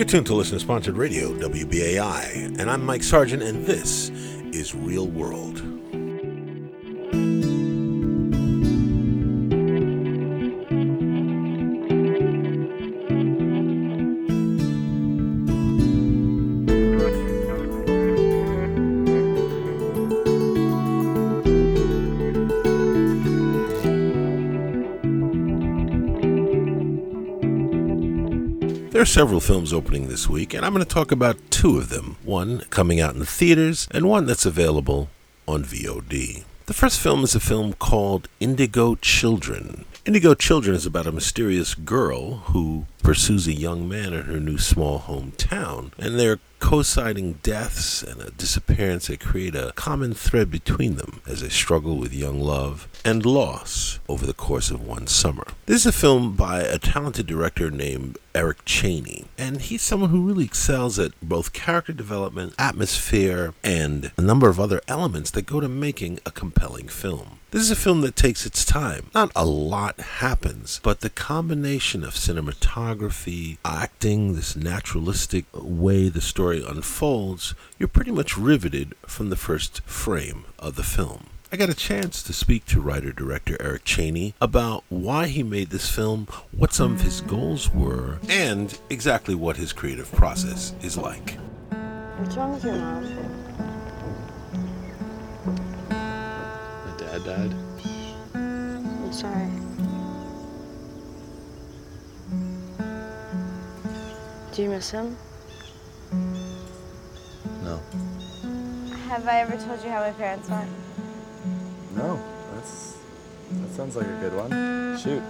You're tuned to Listener Sponsored Radio, WBAI, and I'm Mike Sargent, and this is Real World. There are several films opening this week, and I'm going to talk about two of them. One coming out in the theaters, and one that's available on VOD. The first film is a film called Indigo Children. Indigo Children is about a mysterious girl who pursues a young man in her new small hometown, and they're coinciding deaths and a disappearance that create a common thread between them as they struggle with young love and loss over the course of one summer. This is a film by a talented director named Eric Chaney, and he's someone who really excels at both character development, atmosphere, and a number of other elements that go to making a compelling film. This is a film that takes its time. Not a lot happens, but the combination of cinematography, acting, this naturalistic way the story unfolds, you're pretty much riveted from the first frame of the film. I got a chance to speak to writer-director Eric Chaney about why he made this film, what some of his goals were, and exactly what his creative process is like. What's wrong with your mom? My dad died. I'm sorry. Do you miss him? No. Have I ever told you how my parents met? No. That sounds like a good one. Shoot.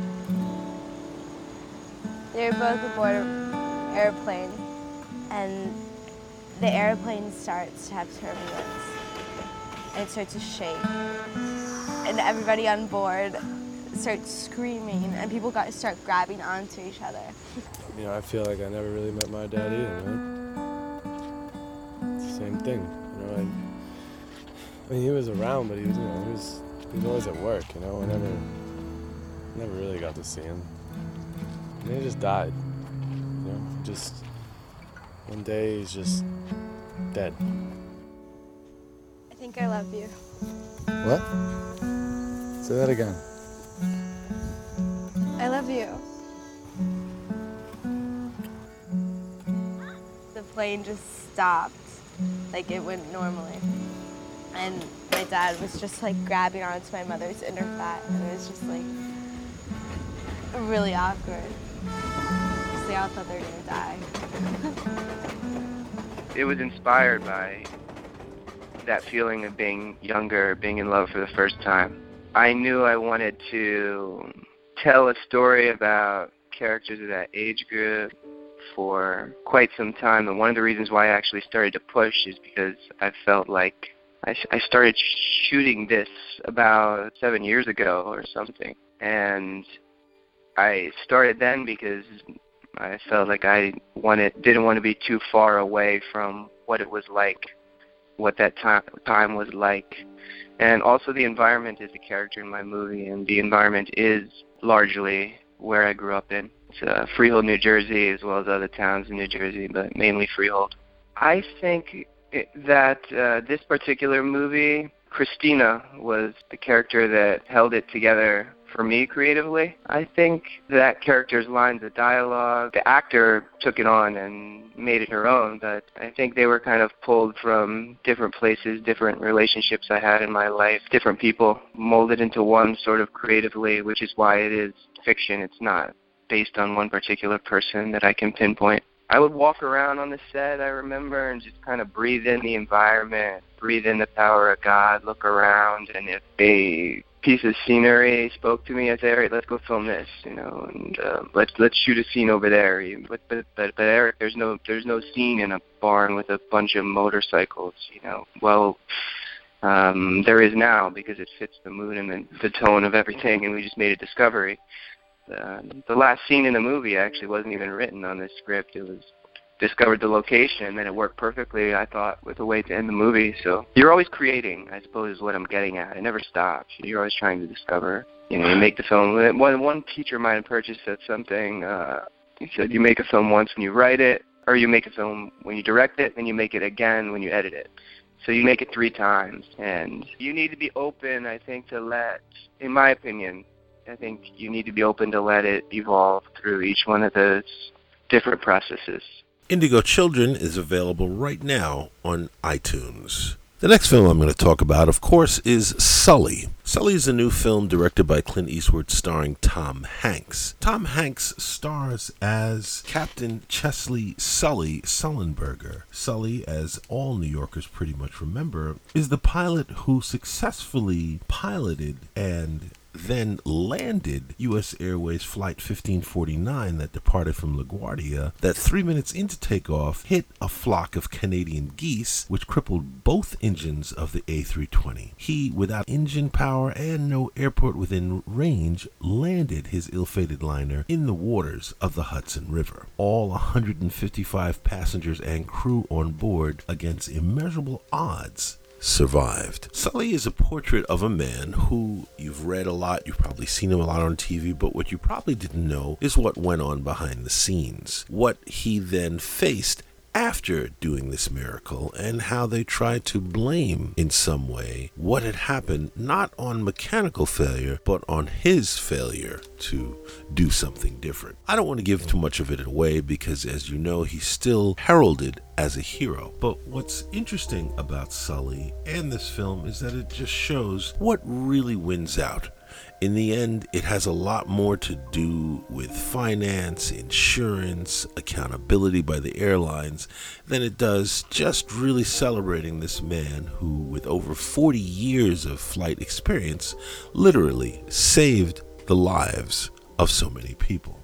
They were both aboard an airplane, and the airplane starts to have turbulence, and it starts to shake, and everybody on board starts screaming, and people start grabbing onto each other. You know, I feel like I never really met my dad either, man. It's the same thing, you know. I mean, he was around, but he was always at work, you know. I never really got to see him. And he just died, you know. Just one day he's just dead. I think I love you. What? Say that again. I love you. The plane just stopped, like it wouldn't normally. And my dad was just like grabbing onto my mother's inner thigh, and it was just like really awkward. Because they all thought they were gonna die. It was inspired by that feeling of being younger, being in love for the first time. I knew I wanted to tell a story about characters of that age group for quite some time, and one of the reasons why I actually started to push is because I felt like I started shooting this about 7 years ago or something, and I started then because I felt like I didn't want to be too far away from what it was like, what that time was like. And also the environment is a character in my movie, and the environment is largely where I grew up in. It's Freehold, New Jersey, as well as other towns in New Jersey, but mainly Freehold. I think that this particular movie, Christina was the character that held it together for me creatively. I think that character's lines of dialogue, the actor took it on and made it her own, but I think they were kind of pulled from different places, different relationships I had in my life, different people molded into one sort of creatively, which is why it is fiction. It's not based on one particular person that I can pinpoint. I would walk around on the set, I remember, and just kind of breathe in the environment, breathe in the power of God, look around, and if a piece of scenery spoke to me, I'd say, all right, let's go film this, you know, and let's shoot a scene over there. But Eric, there's no scene in a barn with a bunch of motorcycles, you know. Well, there is now because it fits the mood and the tone of everything, and we just made a discovery. The last scene in the movie actually wasn't even written on this script. It was discovered the location, and then it worked perfectly, I thought, with a way to end the movie. So you're always creating, I suppose, is what I'm getting at. It never stops. You're always trying to discover. You know, you make the film. One teacher might have purchased said something, He said you make a film once when you write it, or you make a film when you direct it, and you make it again when you edit it. So you make it 3 times. And you need to be open, I think, to let, in my opinion, I think you need to be open to let it evolve through each one of those different processes. Indigo Children is available right now on iTunes. The next film I'm going to talk about, of course, is Sully. Sully is a new film directed by Clint Eastwood starring Tom Hanks. Tom Hanks stars as Captain Chesley Sully Sullenberger. Sully, as all New Yorkers pretty much remember, is the pilot who successfully piloted and then landed U.S. Airways Flight 1549 that departed from LaGuardia, that 3 minutes into takeoff hit a flock of Canadian geese, which crippled both engines of the A320. He, without engine power and no airport within range, landed his ill-fated liner in the waters of the Hudson River. All 155 passengers and crew on board, against immeasurable odds, survived. Sully is a portrait of a man who you've read a lot, you've probably seen him a lot on TV, but what you probably didn't know is what went on behind the scenes. What he then faced after doing this miracle, and how they tried to blame in some way what had happened, not on mechanical failure, but on his failure to do something different. I don't want to give too much of it away because, as you know, he's still heralded as a hero. But what's interesting about Sully and this film is that it just shows what really wins out. In the end, it has a lot more to do with finance, insurance, accountability by the airlines than it does just really celebrating this man who, with over 40 years of flight experience, literally saved the lives of so many people.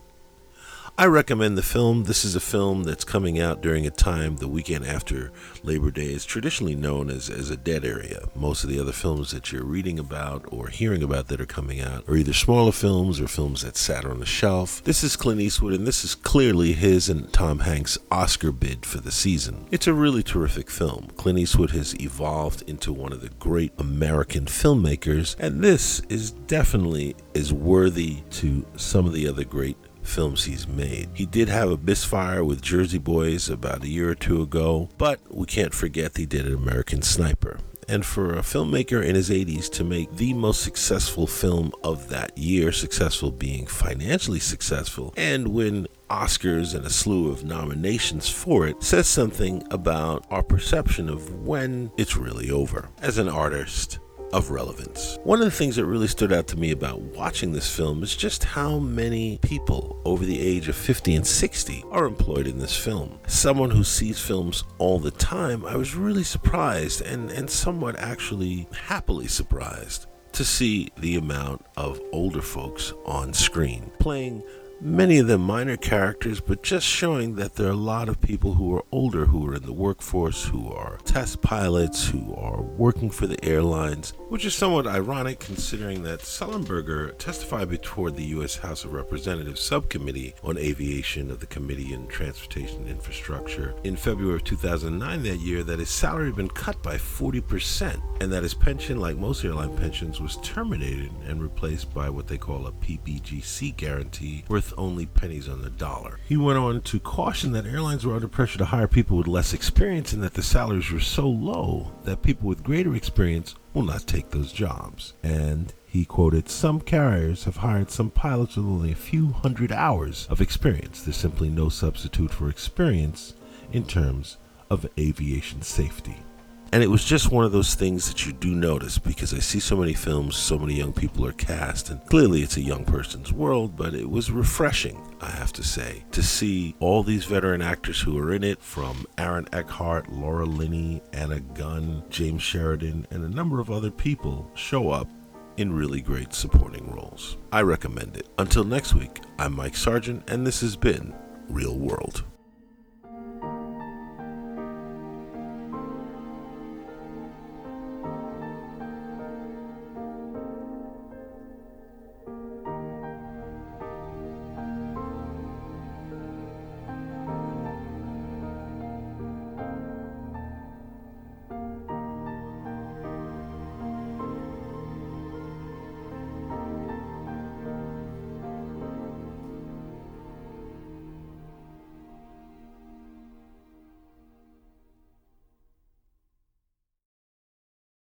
I recommend the film. This is a film that's coming out during a time, the weekend after Labor Day, is traditionally known as a dead area. Most of the other films that you're reading about or hearing about that are coming out are either smaller films or films that sat on the shelf. This is Clint Eastwood, and this is clearly his and Tom Hanks' Oscar bid for the season. It's a really terrific film. Clint Eastwood has evolved into one of the great American filmmakers, and this is definitely as worthy to some of the other great films he's made. He did have a misfire with Jersey Boys about a year or two ago, but we can't forget he did an American Sniper. And for a filmmaker in his 80s to make the most successful film of that year, successful being financially successful, and win Oscars and a slew of nominations for it, says something about our perception of when it's really over as an artist of relevance. One of the things that really stood out to me about watching this film is just how many people over the age of 50 and 60 are employed in this film. As someone who sees films all the time, I was really surprised and somewhat actually happily surprised to see the amount of older folks on screen, playing many of them minor characters, but just showing that there are a lot of people who are older, who are in the workforce, who are test pilots, who are working for the airlines, which is somewhat ironic considering that Sullenberger testified before the U.S. House of Representatives Subcommittee on Aviation of the Committee on Transportation Infrastructure in February of 2009 that year that his salary had been cut by 40% and that his pension, like most airline pensions, was terminated and replaced by what they call a PBGC guarantee worth only pennies on the dollar. He went on to caution that airlines were under pressure to hire people with less experience and that the salaries were so low that people with greater experience will not take those jobs. And he quoted, "Some carriers have hired some pilots with only a few hundred hours of experience. There's simply no substitute for experience in terms of aviation safety." And it was just one of those things that you do notice, because I see so many films, so many young people are cast, and clearly it's a young person's world, but it was refreshing, I have to say, to see all these veteran actors who are in it, from Aaron Eckhart, Laura Linney, Anna Gunn, James Sheridan, and a number of other people show up in really great supporting roles. I recommend it. Until next week, I'm Mike Sargent, and this has been Real World.